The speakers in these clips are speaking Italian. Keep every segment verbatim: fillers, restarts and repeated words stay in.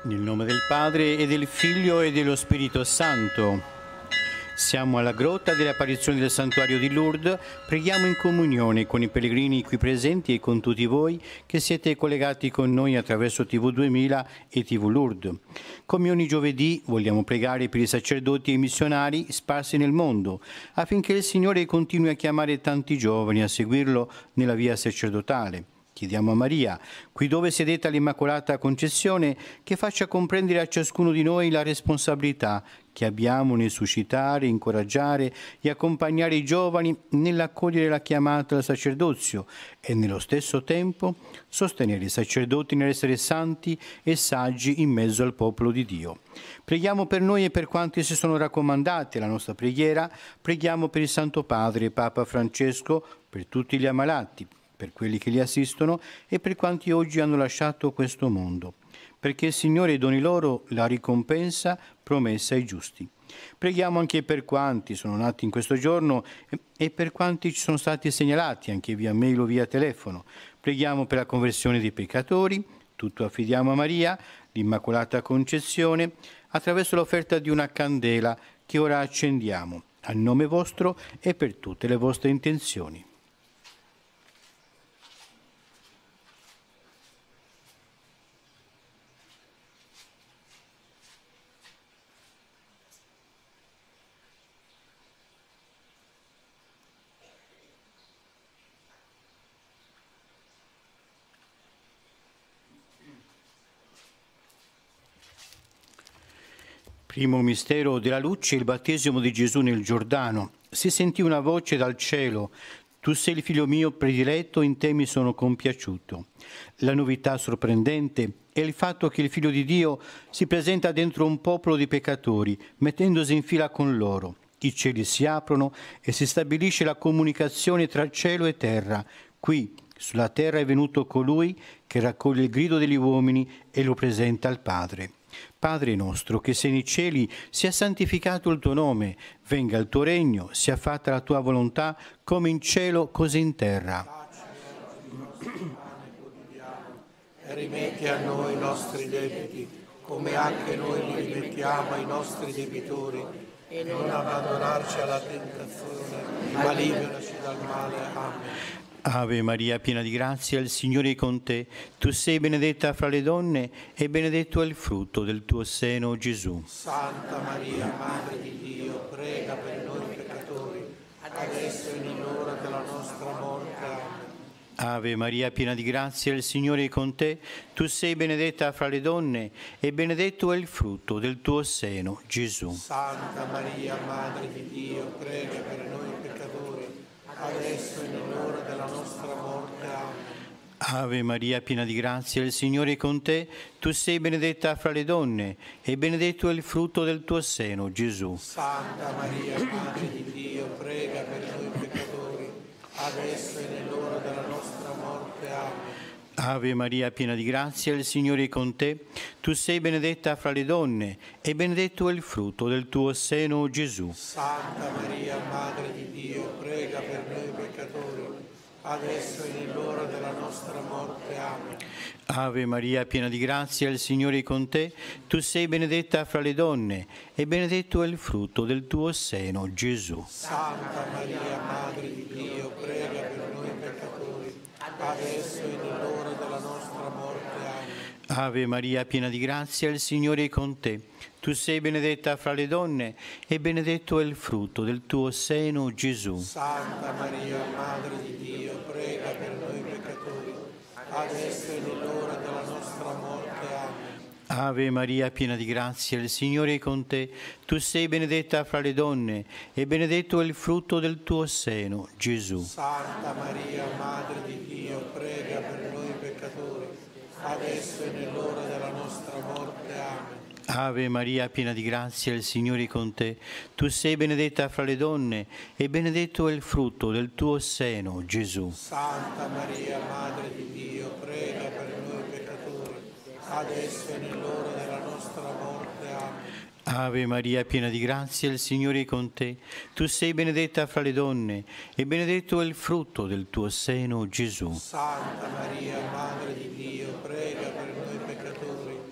Nel nome del Padre e del Figlio e dello Spirito Santo. Siamo alla grotta delle apparizioni del santuario di Lourdes. Preghiamo in comunione con i pellegrini qui presenti e con tutti voi che siete collegati con noi attraverso T V duemila e T V Lourdes. Come ogni giovedì vogliamo pregare per i sacerdoti e i missionari sparsi nel mondo, affinché il Signore continui a chiamare tanti giovani a seguirlo nella via sacerdotale. Chiediamo a Maria, qui dove sedete all'Immacolata Concezione, che faccia comprendere a ciascuno di noi la responsabilità che abbiamo nel suscitare, incoraggiare e accompagnare i giovani nell'accogliere la chiamata al sacerdozio e nello stesso tempo sostenere i sacerdoti nell'essere santi e saggi in mezzo al popolo di Dio. Preghiamo per noi e per quanti si sono raccomandati alla nostra preghiera. Preghiamo per il Santo Padre, Papa Francesco, per tutti gli ammalati, per quelli che li assistono e per quanti oggi hanno lasciato questo mondo, perché il Signore doni loro la ricompensa promessa ai giusti. Preghiamo anche per quanti sono nati in questo giorno e per quanti ci sono stati segnalati anche via mail o via telefono. Preghiamo per la conversione dei peccatori. Tutto affidiamo a Maria, l'Immacolata Concezione, attraverso l'offerta di una candela che ora accendiamo, a nome vostro e per tutte le vostre intenzioni. Primo mistero della luce, il battesimo di Gesù nel Giordano. Si sentì una voce dal cielo: tu sei il figlio mio prediletto, in te mi sono compiaciuto. La novità sorprendente è il fatto che il Figlio di Dio si presenta dentro un popolo di peccatori, mettendosi in fila con loro. I cieli si aprono e si stabilisce la comunicazione tra cielo e terra. Qui, sulla terra, è venuto colui che raccoglie il grido degli uomini e lo presenta al Padre. Padre nostro che sei nei cieli, sia santificato il tuo nome, venga il tuo regno, sia fatta la tua volontà come in cielo così in terra. E rimetti a noi i nostri debiti, come anche noi li rimettiamo ai nostri debitori, e non abbandonarci alla tentazione, ma liberaci dal male. Amen. Ave Maria, piena di grazia, il Signore è con te. Tu sei benedetta fra le donne e benedetto è il frutto del tuo seno, Gesù. Santa Maria, Madre di Dio, prega per noi peccatori, adesso e nell'ora della nostra morte. Amen. Ave Maria, piena di grazia, il Signore è con te. Tu sei benedetta fra le donne e benedetto è il frutto del tuo seno, Gesù. Santa Maria, Madre di Dio, prega per noi peccatori, adesso e nell'ora della nostra morte. Amen. Ave Maria, piena di grazia, il Signore è con te. Tu sei benedetta fra le donne e benedetto è il frutto del tuo seno, Gesù. Santa Maria, Madre di Dio, prega per noi peccatori, adesso e nell'ora della nostra morte. Amen. Ave Maria, piena di grazia, il Signore è con te. Tu sei benedetta fra le donne e benedetto è il frutto del tuo seno, Gesù. Santa Maria, Madre di Dio, prega per noi peccatori, adesso e nell'ora della nostra morte. Amen. Ave Maria, piena di grazia, il Signore è con te. Tu sei benedetta fra le donne e benedetto è il frutto del tuo seno, Gesù. Santa Maria, Madre di Dio, prega per noi peccatori, adesso e nell'ora della nostra morte. Amen. Ave Maria, piena di grazia, il Signore è con te. Tu sei benedetta fra le donne e benedetto è il frutto del tuo seno, Gesù. Santa Maria, Madre di Dio, prega per noi peccatori, adesso e nell'ora della nostra morte. Amen. Ave Maria, piena di grazia, il Signore è con te. Tu sei benedetta fra le donne e benedetto è il frutto del tuo seno, Gesù. Santa Maria, Madre di Dio, prega per noi peccatori, adesso e nell'ora della nostra morte. Amen. Ave Maria, piena di grazia, il Signore è con te. Tu sei benedetta fra le donne e benedetto è il frutto del tuo seno, Gesù. Santa Maria, Madre di Dio, prega per noi peccatori, adesso e nell'ora della nostra morte. Amen. Ave Maria, piena di grazia, il Signore è con te. Tu sei benedetta fra le donne e benedetto è il frutto del tuo seno, Gesù. Santa Maria, Madre di Dio, prega per noi peccatori,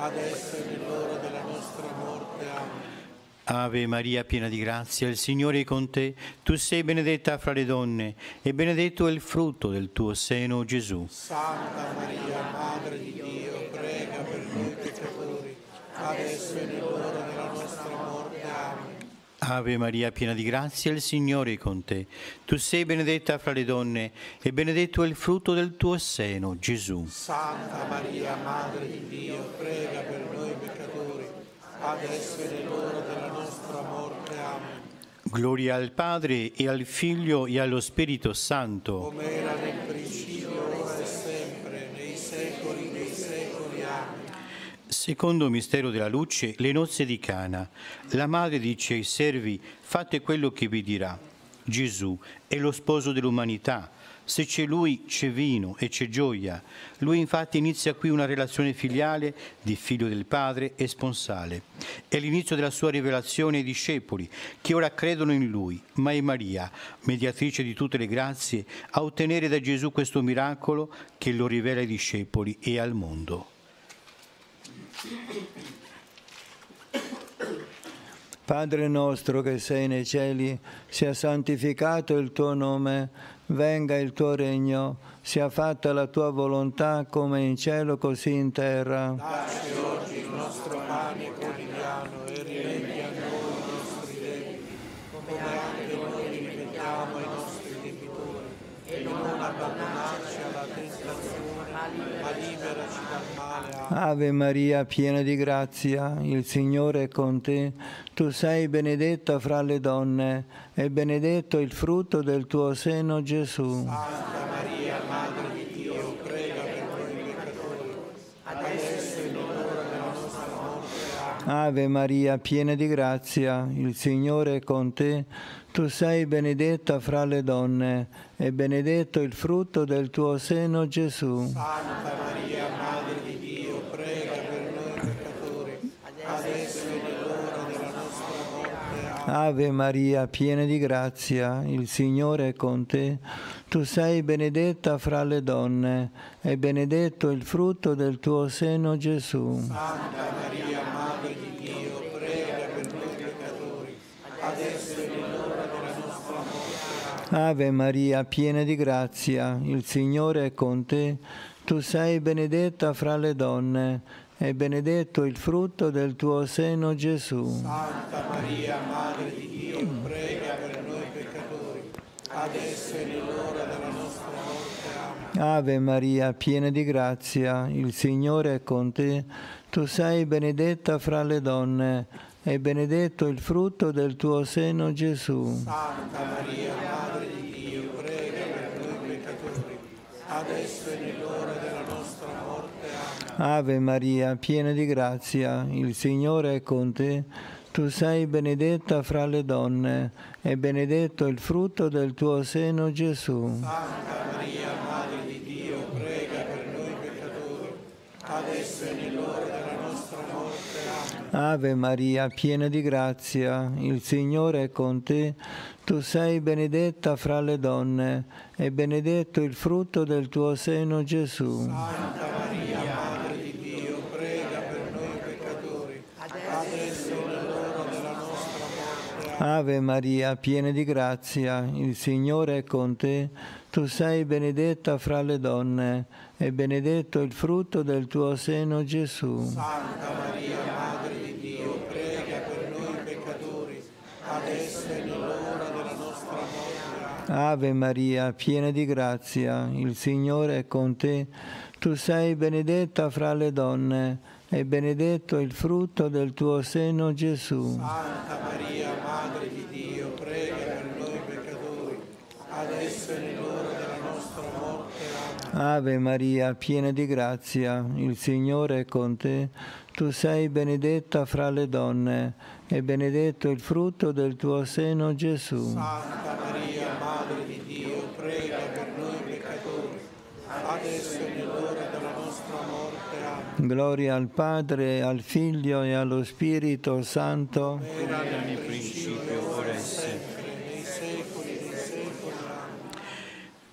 adesso è nell'ora della nostra morte. Amen. Ave Maria, piena di grazia, il Signore è con te. Tu sei benedetta fra le donne e benedetto è il frutto del tuo seno, Gesù. Santa Maria, Madre di Dio, prega per noi peccatori, adesso è nell'ora della nostra morte. Amen. Ave Maria, piena di grazia, il Signore è con te. Tu sei benedetta fra le donne e benedetto è il frutto del tuo seno, Gesù. Santa Maria, Madre di Dio, prega per noi peccatori, adesso è nell'ora della nostra morte. Amen. Gloria al Padre e al Figlio e allo Spirito Santo. Come era nel principio, ora e sempre, nei secoli dei secoli. Amen. Secondo mistero della luce, le nozze di Cana. La madre dice ai servi: fate quello che vi dirà. Gesù è lo sposo dell'umanità. Se c'è lui, c'è vino e c'è gioia. Lui infatti inizia qui una relazione filiale di figlio del Padre e sponsale. È l'inizio della sua rivelazione ai discepoli, che ora credono in lui, ma è Maria, mediatrice di tutte le grazie, a ottenere da Gesù questo miracolo che lo rivela ai discepoli e al mondo. Padre nostro che sei nei cieli, sia santificato il tuo nome, venga il tuo regno, sia fatta la tua volontà come in cielo così in terra. Dacci oggi il nostro pane quotidiano e rimetti a noi i nostri debiti, come anche noi li rimettiamo ai nostri debitori, e non abbandonarci alla tentazione, ma liberaci dal male. Amen. Ave Maria, piena di grazia, il Signore è con te. Tu sei benedetta fra le donne e benedetto il frutto del tuo seno, Gesù. Santa Maria, Madre di Dio, prega per noi peccatori, adesso è l'ora della nostra morte. Amen. Ave Maria, piena di grazia, il Signore è con te. Tu sei benedetta fra le donne e benedetto il frutto del tuo seno, Gesù. Santa Maria, Madre di Dio, prega per noi peccatori, adesso è l'ora della nostra morte. Amen. Ave Maria, piena di grazia, il Signore è con te. Tu sei benedetta fra le donne e benedetto il frutto del tuo seno, Gesù. Santa Maria, Madre di Dio, prega per noi peccatori, adesso è l'ora della nostra morte. Ave Maria, piena di grazia, il Signore è con te. Tu sei benedetta fra le donne e benedetto il frutto del tuo seno, Gesù. Santa Maria, Madre di Dio, prega per noi peccatori, adesso è l'ora della nostra morte. Amen. Ave Maria, piena di grazia, il Signore è con te. Tu sei benedetta fra le donne e benedetto il frutto del tuo seno, Gesù. Santa Maria, Madre di Dio, prega per noi peccatori, adesso è l'ora della nostra morte. Amen. Ave Maria, piena di grazia, il Signore è con te. Tu sei benedetta fra le donne e benedetto il frutto del tuo seno, Gesù. Santa Maria, Madre di Dio, prega per noi peccatori, adesso è l'ora della nostra morte. Amen. Ave Maria, piena di grazia, il Signore è con te. Tu sei benedetta fra le donne e benedetto il frutto del tuo seno, Gesù. Santa Maria, Madre di Dio, prega per noi peccatori, adesso è l'ora della nostra morte. Ave Maria, piena di grazia, il Signore è con te. Tu sei benedetta fra le donne e benedetto il frutto del tuo seno, Gesù. Santa Maria, Madre di Dio, prega per noi peccatori, adesso è l'ora della nostra morte. Ave Maria, piena di grazia, il Signore è con te. Tu sei benedetta fra le donne e benedetto il frutto del tuo seno, Gesù. Santa Maria, Madre di Dio, prega per noi peccatori, adesso è l'ora della nostra morte. Amen. Ave Maria, piena di grazia, il Signore è con te. Tu sei benedetta fra le donne e benedetto il frutto del tuo seno, Gesù. Santa Maria, Madre di Dio, prega per noi peccatori, adesso è l'ora della nostra morte. Amen. Gloria al Padre, al Figlio e allo Spirito Santo. Era nel principio, ora e sempre, nei secoli dei secoli. Amen.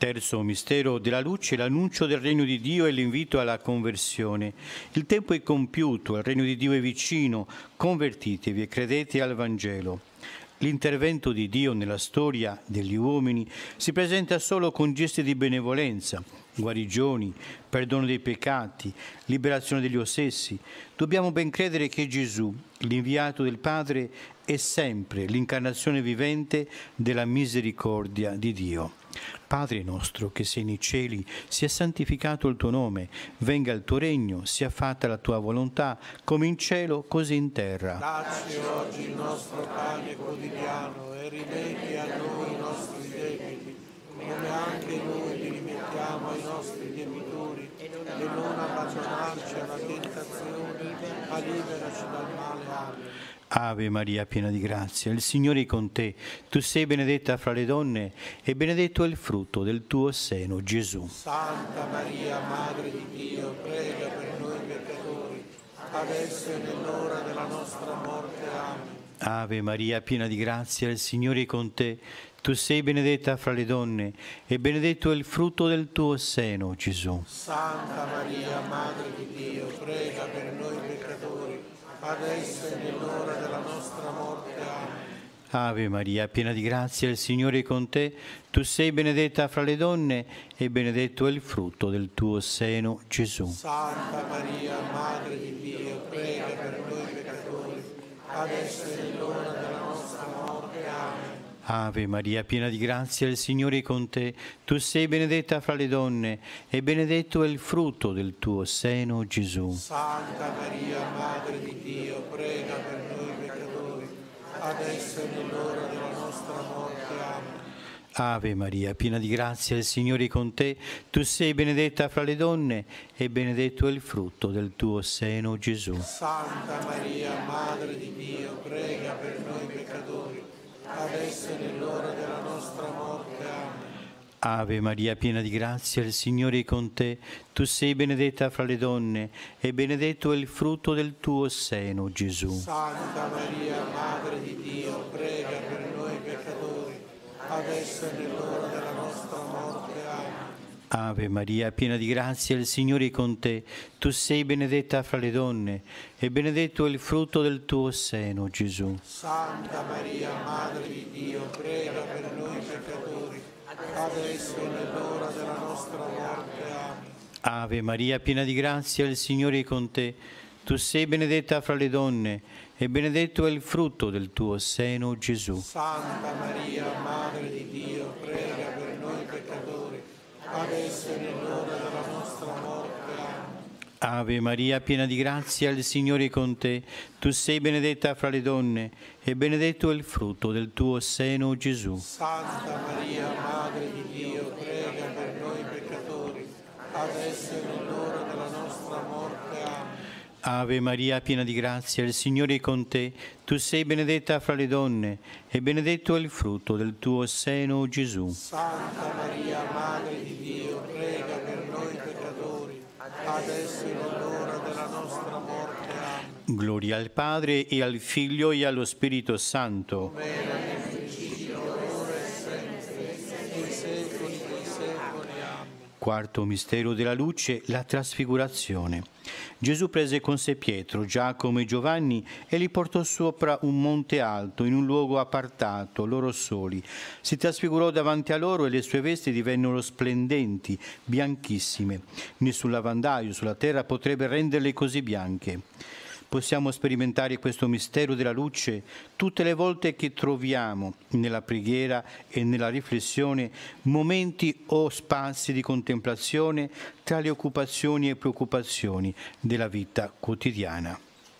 Terzo mistero della luce, l'annuncio del regno di Dio e l'invito alla conversione. Il tempo è compiuto, il regno di Dio è vicino, convertitevi e credete al Vangelo. L'intervento di Dio nella storia degli uomini si presenta solo con gesti di benevolenza, guarigioni, perdono dei peccati, liberazione degli ossessi. Dobbiamo ben credere che Gesù, l'inviato del Padre, è sempre l'incarnazione vivente della misericordia di Dio. Padre nostro che sei nei cieli, sia santificato il tuo nome, venga il tuo regno, sia fatta la tua volontà, come in cielo, così in terra. Dacci oggi il nostro pane quotidiano e rimetti a noi i nostri debiti, come anche noi li rimettiamo ai nostri debitori, e non abbandonarci alla tentazione, ma liberaci dal male. Amen. Ave Maria, piena di grazia, il Signore è con te. Tu sei benedetta fra le donne e benedetto è il frutto del tuo seno, Gesù. Santa Maria, Madre di Dio, prega per noi peccatori, adesso e nell'ora della nostra morte. Amen. Ave Maria, piena di grazia, il Signore è con te. Tu sei benedetta fra le donne e benedetto è il frutto del tuo seno, Gesù. Santa Maria, Madre di Dio, prega per noi peccatori, adesso e nell'ora della nostra morte. Amen. Ave Maria, piena di grazia, il Signore è con te. Tu sei benedetta fra le donne e benedetto è il frutto del tuo seno, Gesù. Santa Maria, Madre di Dio, prega per noi peccatori, adesso e nell'ora della nostra morte. Amen. Ave Maria, piena di grazia, il Signore è con te. Tu sei benedetta fra le donne e benedetto è il frutto del tuo seno, Gesù. Santa Maria, Madre di Dio, prega per noi peccatori, adesso e nell'ora della nostra morte. Amen. Ave Maria, piena di grazia, il Signore è con te. Tu sei benedetta fra le donne e benedetto è il frutto del tuo seno, Gesù. Santa Maria, Madre di Dio, prega per noi peccatori, adesso e nell'ora della nostra morte. Amen. Ave Maria, piena di grazia, il Signore è con te. Tu sei benedetta fra le donne e benedetto è il frutto del tuo seno, Gesù. Santa Maria, Madre di Dio, prega per noi peccatori, adesso e nell'ora della nostra morte. Amen. Ave Maria, piena di grazia, il Signore è con te. Tu sei benedetta fra le donne e benedetto è il frutto del tuo seno, Gesù. Santa Maria, Madre di Dio, prega per noi peccatori, adesso e nell'ora della nostra morte. Amen. Ave Maria, piena di grazia, il Signore è con te. Tu sei benedetta fra le donne e benedetto è il frutto del tuo seno, Gesù. Santa Maria, Madre di Dio, prega per noi peccatori, adesso e nell'ora della nostra morte. Amen. Ave Maria, piena di grazia, il Signore è con te. Tu sei benedetta fra le donne e benedetto è il frutto del tuo seno, Gesù. Santa Maria, Madre di Dio, prega per noi peccatori, adesso e nell'ora della nostra morte. Amen. Ave Maria, piena di grazia, il Signore è con te. Tu sei benedetta fra le donne e benedetto è il frutto del tuo seno, Gesù. Santa Maria, Madre di Dio, prega per noi peccatori, adesso e nell'ora della nostra morte. Amen. Gloria al Padre e al Figlio e allo Spirito Santo. Come era nel principio, ora e sempre, nei secoli dei secoli. Amen. Quarto mistero della luce, la trasfigurazione. Gesù prese con sé Pietro, Giacomo e Giovanni e li portò sopra un monte alto, in un luogo appartato, loro soli. Si trasfigurò davanti a loro e le sue vesti divennero splendenti, bianchissime. Nessun lavandaio sulla terra potrebbe renderle così bianche. Possiamo sperimentare questo mistero della luce tutte le volte che troviamo nella preghiera e nella riflessione momenti o spazi di contemplazione tra le occupazioni e preoccupazioni della vita quotidiana.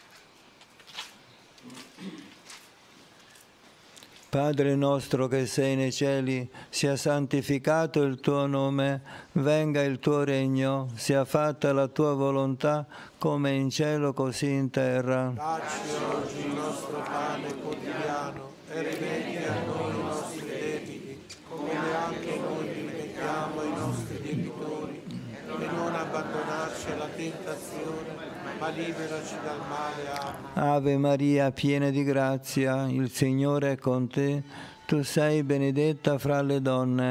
Padre nostro che sei nei cieli, sia santificato il tuo nome, venga il tuo regno, sia fatta la tua volontà, come in cielo così in terra. Dacci oggi il nostro pane quotidiano e rimetti a noi i nostri debiti, come anche noi rimettiamo ai nostri debitori, e non abbandonarci alla tentazione, ma liberaci dal male. Amen. Ave Maria, piena di grazia, il Signore è con te. Tu sei benedetta fra le donne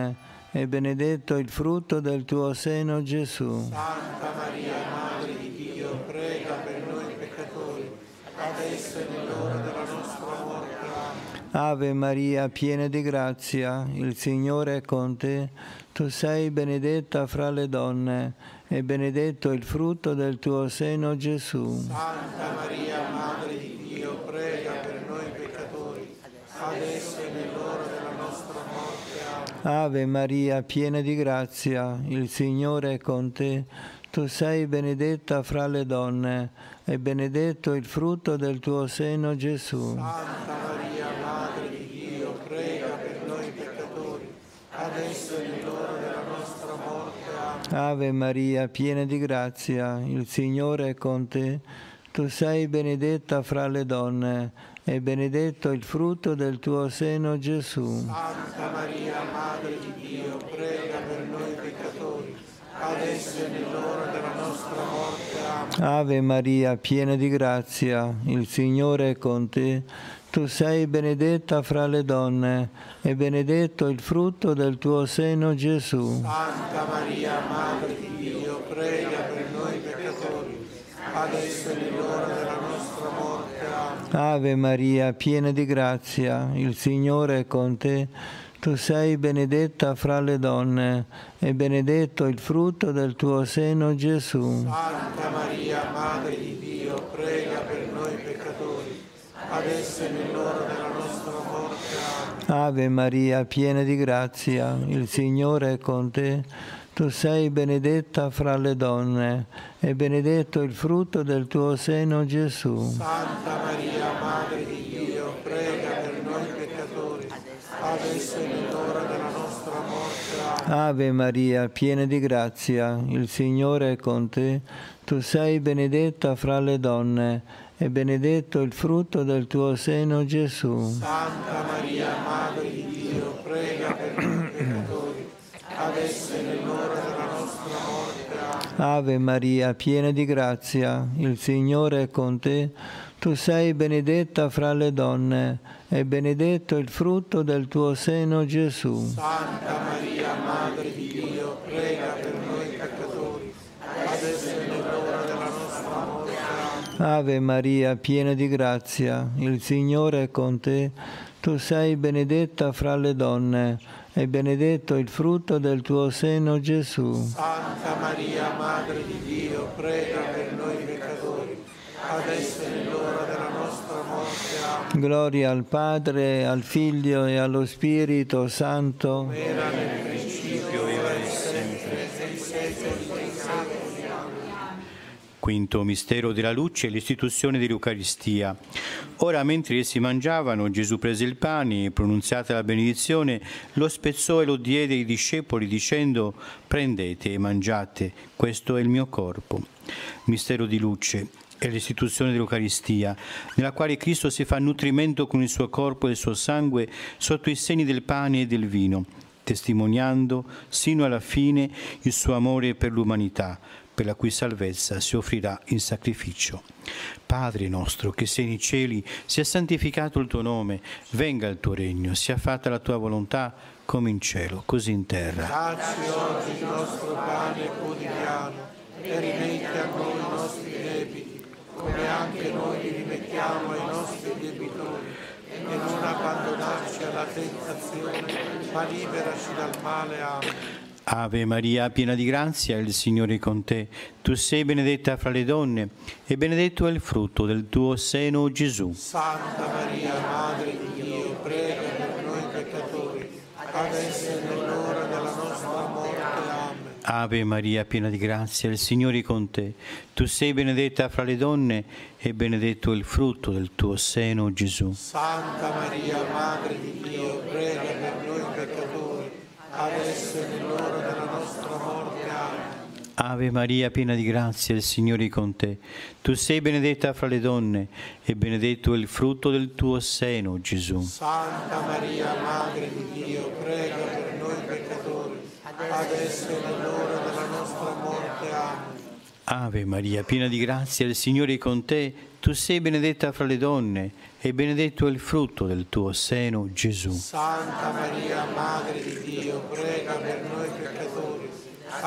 e benedetto il frutto del tuo seno, Gesù. Santa Maria, Madre di Dio, prega per noi peccatori, adesso e nell'ora della nostra morte. Amen. Ave Maria, piena di grazia, il Signore è con te. Tu sei benedetta fra le donne, e benedetto il frutto del tuo seno, Gesù. Santa Maria, Madre di Dio, prega per noi peccatori, adesso e nell'ora della nostra morte. Amen. Ave Maria, piena di grazia, il Signore è con te. Tu sei benedetta fra le donne, e benedetto il frutto del tuo seno, Gesù. Santa Maria, Madre di Dio, prega per noi peccatori, adesso e nell'ora della nostra morte. Amen. Ave Maria, piena di grazia, il Signore è con te. Tu sei benedetta fra le donne, e benedetto il frutto del tuo seno, Gesù. Santa Maria, Madre di Dio, prega per noi peccatori, adesso e nell'ora della nostra morte. Amen. Ave Maria, piena di grazia, il Signore è con te. Tu sei benedetta fra le donne, e benedetto il frutto del tuo seno, Gesù. Santa Maria, Madre di Dio, prega per noi peccatori, adesso e nell'ora della nostra morte. Amen. Ave Maria, piena di grazia, il Signore è con te. Tu sei benedetta fra le donne, e benedetto il frutto del tuo seno, Gesù. Santa Maria, Madre di Dio, prega per noi peccatori, adesso e nell'ora della nostra morte. Amen. Ave Maria, piena di grazia, il Signore è con te. Tu sei benedetta fra le donne, e benedetto il frutto del tuo seno, Gesù. Santa Maria, Madre di Dio, prega per noi peccatori, adesso e nell'ora della nostra morte. Amen. Ave Maria, piena di grazia, il Signore è con te. Tu sei benedetta fra le donne, e benedetto il frutto del tuo seno, Gesù. Santa Maria, Madre di Dio, prega per noi peccatori, adesso e nell'ora della nostra morte. Amen. Ave Maria, piena di grazia, il Signore è con te. Tu sei benedetta fra le donne, e benedetto il frutto del tuo seno, Gesù. Santa Maria, Madre di Dio, prega per noi peccatori, adesso e nell'ora della nostra morte. Amen. Ave Maria, piena di grazia, il Signore è con te. Tu sei benedetta fra le donne, e benedetto il frutto del tuo seno, Gesù. Santa Maria, Madre di Dio, prega per noi peccatori, adesso e nell'ora della nostra morte. Amen. Gloria al Padre, al Figlio e allo Spirito Santo. Era nel principio, ora e sempre, nei secoli dei secoli. Amen. Quinto mistero della luce, l'istituzione dell'Eucaristia. Ora, mentre essi mangiavano, Gesù prese il pane e, pronunziata la benedizione, lo spezzò e lo diede ai discepoli, dicendo: prendete e mangiate, questo è il mio corpo. Mistero di luce è l'istituzione dell'Eucaristia, nella quale Cristo si fa nutrimento con il suo corpo e il suo sangue sotto i segni del pane e del vino, testimoniando sino alla fine il suo amore per l'umanità, per la cui salvezza si offrirà in sacrificio. Padre nostro che sei nei cieli, sia santificato il tuo nome, venga il tuo regno, sia fatta la tua volontà come in cielo, così in terra. Dacci oggi il nostro pane quotidiano e rimetti a noi i nostri debiti, come anche noi li rimettiamo ai nostri debitori, e non abbandonarci alla tentazione, ma liberaci dal male. Amen. Ave Maria, piena di grazia, il Signore è con te. Tu sei benedetta fra le donne, e benedetto è il frutto del tuo seno, Gesù. Santa Maria, Madre di Dio, prega per noi peccatori, adesso e nell'ora della nostra morte. Amen. Ave Maria, piena di grazia, il Signore è con te. Tu sei benedetta fra le donne, e benedetto è il frutto del tuo seno, Gesù. Santa Maria, Madre di Dio, prega per noi peccatori, adesso e nell'ora della nostra morte. Amen. Ave Maria, piena di grazia, il Signore è con te. Tu sei benedetta fra le donne, e benedetto è il frutto del tuo seno, Gesù. Santa Maria, Madre di Dio, prega per noi peccatori, adesso e nell'ora della nostra morte. Amen. Ave Maria, piena di grazia, il Signore è con te. Tu sei benedetta fra le donne, e benedetto è il frutto del tuo seno, Gesù. Santa Maria, Madre di Dio, prega per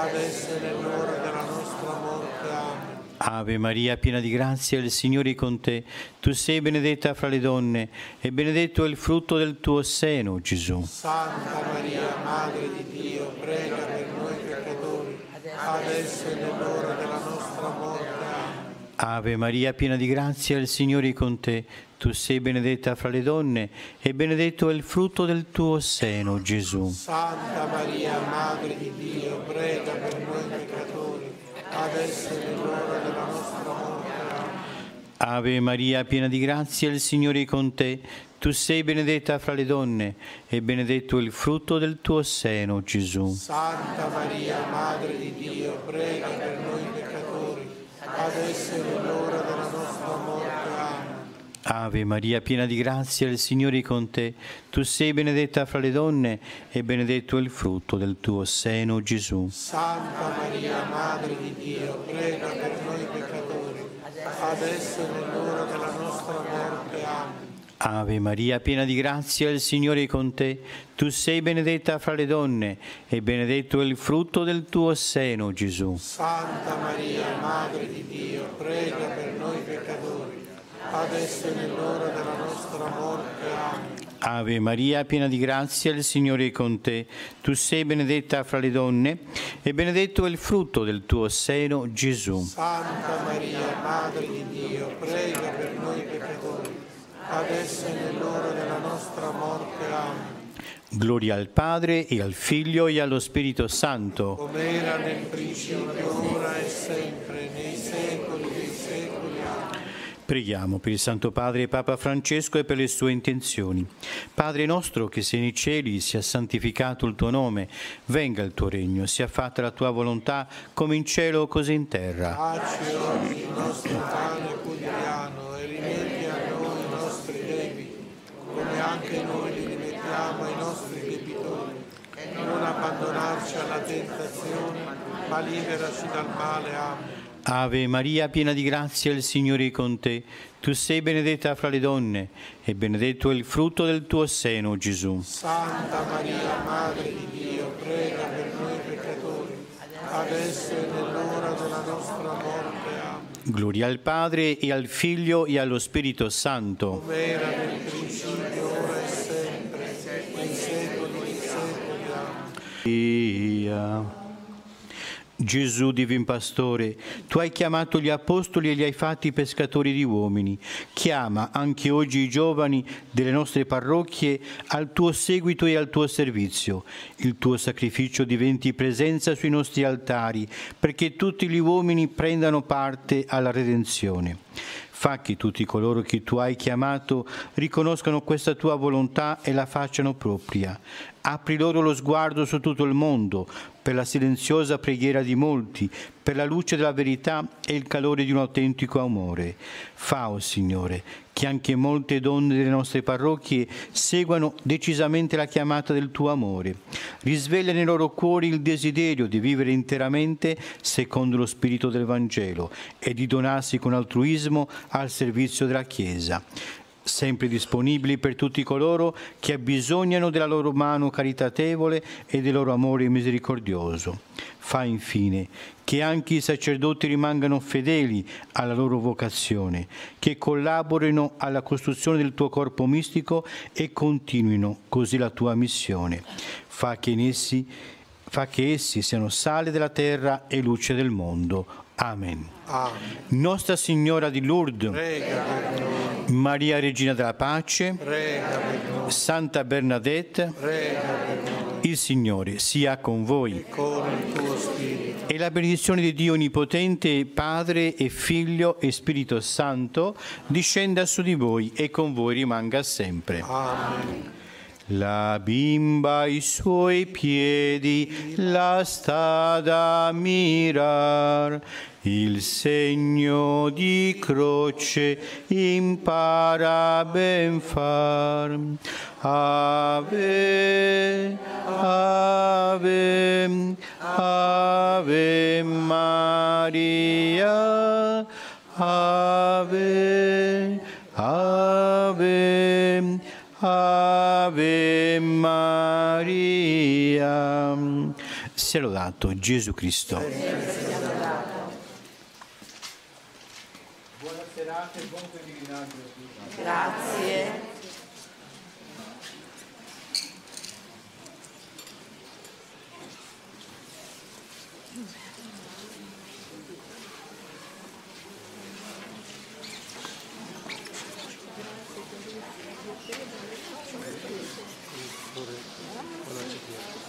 adesso e nell'ora della nostra morte. Amen. Ave Maria, piena di grazia, il Signore è con te. Tu sei benedetta fra le donne e benedetto è il frutto del tuo seno, Gesù. Santa Maria, Madre di Dio, prega per noi peccatori, adesso e nell'ora della nostra morte. Amen. Ave Maria, piena di grazia, il Signore è con te. Tu sei benedetta fra le donne e benedetto è il frutto del tuo seno, Gesù. Santa Maria, Madre di Dio, prega per noi peccatori, adesso e nell'ora della nostra morte. Amen. Ave Maria, piena di grazia, il Signore è con te. Tu sei benedetta fra le donne e benedetto è il frutto del tuo seno, Gesù. Santa Maria, Madre di Dio, prega per noi peccatori, adesso e nell'ora della nostra morte. Amen. Ave Maria, piena di grazia, il Signore è con te. Tu sei benedetta fra le donne e benedetto è il frutto del tuo seno, Gesù. Santa Maria, Madre di Dio, prega per noi peccatori, adesso e nell'ora della nostra morte. Amen. Ave Maria, piena di grazia, il Signore è con te. Tu sei benedetta fra le donne e benedetto è il frutto del tuo seno, Gesù. Santa Maria, Madre di Dio, prega per noi peccatori, adesso e nell'ora della nostra morte. Amen. Ave Maria, piena di grazia, il Signore è con te. Tu sei benedetta fra le donne e benedetto è il frutto del tuo seno, Gesù. Santa Maria, Madre di Dio, prega per noi peccatori, adesso e nell'ora della nostra morte. Amen. Gloria al Padre e al Figlio e allo Spirito Santo. Come era nel principio, ora e sempre, nei secoli dei secoli. Amen. Preghiamo per il Santo Padre Papa Francesco e per le sue intenzioni. Padre nostro che sei nei cieli, sia santificato il tuo nome, venga il tuo regno, sia fatta la tua volontà come in cielo così in terra. Dacci oggi il nostro pane quotidiano e rimetti a noi i nostri debiti, come anche noi li rimettiamo ai nostri debitori. E non abbandonarci alla tentazione, ma liberaci dal male. Amen. Ave Maria, piena di grazia, il Signore è con te. Tu sei benedetta fra le donne e benedetto è il frutto del tuo seno, Gesù. Santa Maria, Madre di Dio, prega per noi peccatori, adesso e nell'ora della nostra morte. Amen. Gloria al Padre e al Figlio e allo Spirito Santo. Come era nel principio, ora e sempre, nei secoli dei secoli. Amen. Via. Gesù Divin Pastore, tu hai chiamato gli apostoli e li hai fatti pescatori di uomini. Chiama anche oggi i giovani delle nostre parrocchie al tuo seguito e al tuo servizio. Il tuo sacrificio diventi presenza sui nostri altari, perché tutti gli uomini prendano parte alla redenzione. Fa che tutti coloro che tu hai chiamato riconoscano questa tua volontà e la facciano propria. Apri loro lo sguardo su tutto il mondo, per la silenziosa preghiera di molti, per la luce della verità e il calore di un autentico amore. Fa, o Signore, che anche molte donne delle nostre parrocchie seguano decisamente la chiamata del tuo amore. Risveglia nei loro cuori il desiderio di vivere interamente secondo lo spirito del Vangelo e di donarsi con altruismo al servizio della Chiesa, sempre disponibili per tutti coloro che abbisognano della loro mano caritatevole e del loro amore misericordioso. Fa infine che anche i sacerdoti rimangano fedeli alla loro vocazione, che collaborino alla costruzione del tuo corpo mistico e continuino così la tua missione. Fa che in essi, fa che essi siano sale della terra e luce del mondo. Amen. Amen. Nostra Signora di Lourdes, Prega per noi. Maria Regina della Pace, Prega per noi. Santa Bernadette, Prega per noi. il Signore sia con voi. E con il tuo spirito. E la benedizione di Dio Onnipotente, Padre e Figlio e Spirito Santo, discenda su di voi e con voi rimanga sempre. Amen. La bimba ai suoi piedi la sta da mirar, il segno di croce impara ben far. Ave, ave, ave Maria, ave, ave, ave Ave Maria. Sia lodato Gesù Cristo. Buona serata e buon pellegrinaggio. Grazie.